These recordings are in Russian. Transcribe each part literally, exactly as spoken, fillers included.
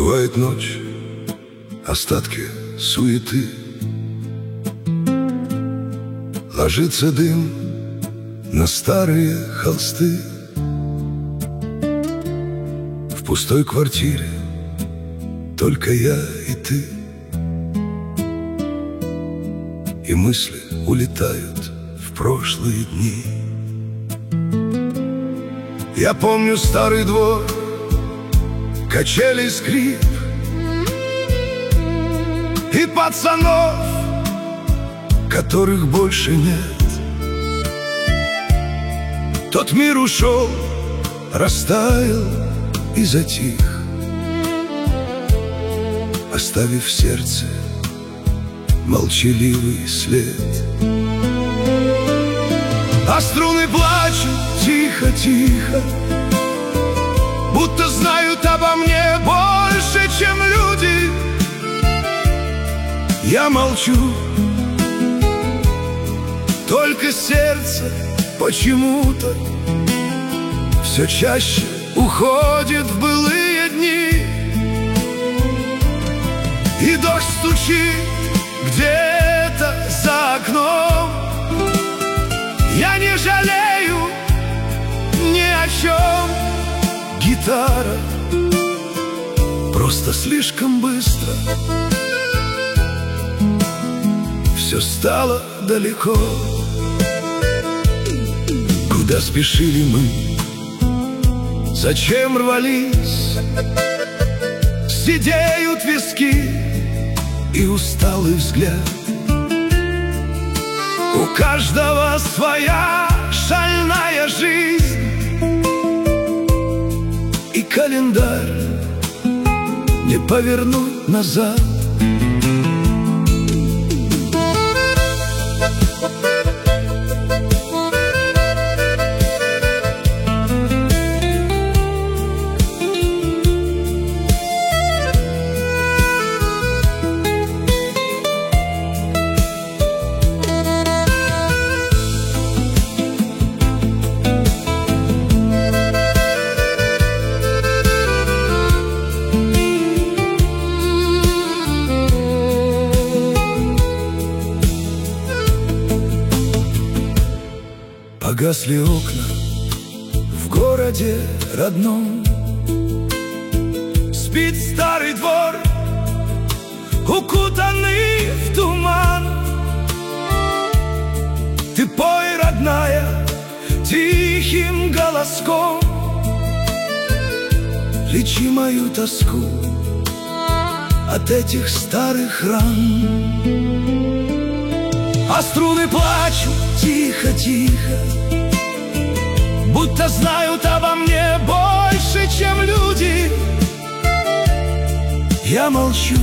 Бывает ночь, остатки суеты, ложится дым на старые холсты. В пустой квартире только я и ты, и мысли улетают в прошлые дни. Я помню старый двор, качели, скрип и пацанов, которых больше нет. Тот мир ушел, растаял и затих, оставив в сердце молчаливый след. А струны плачут тихо-тихо, будто знают обо мне больше, чем люди. Я молчу, только сердце почему-то все чаще уходит в былые дни. И дождь стучит где-то за окном. Я не жалею ни о чем. Гитара просто слишком быстро все стало далеко. Куда спешили мы, зачем рвались, сидеют виски и усталый взгляд. У каждого своя шальная жизнь, и календарь не повернуть назад. Погасли окна в городе родном, спит старый двор, укутанный в туман. Ты пой, родная, тихим голоском, лечи мою тоску от этих старых ран. А струны плачут тихо-тихо, будто знают обо мне больше, чем люди. Я молчу,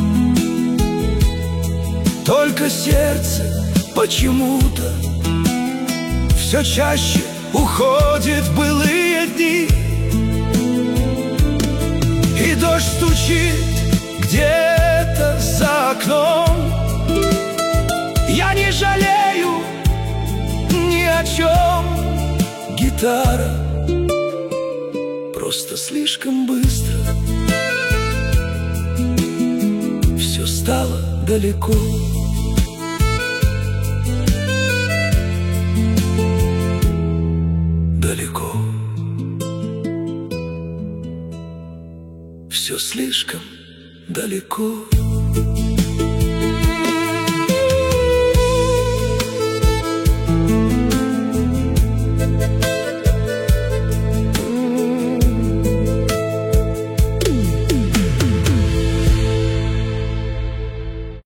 только сердце почему-то все чаще уходит в былые дни. И дождь стучит где-то за окном. Я не жалею ни о чем. Гитара просто слишком быстро все стало далеко. Далеко. Все слишком далеко.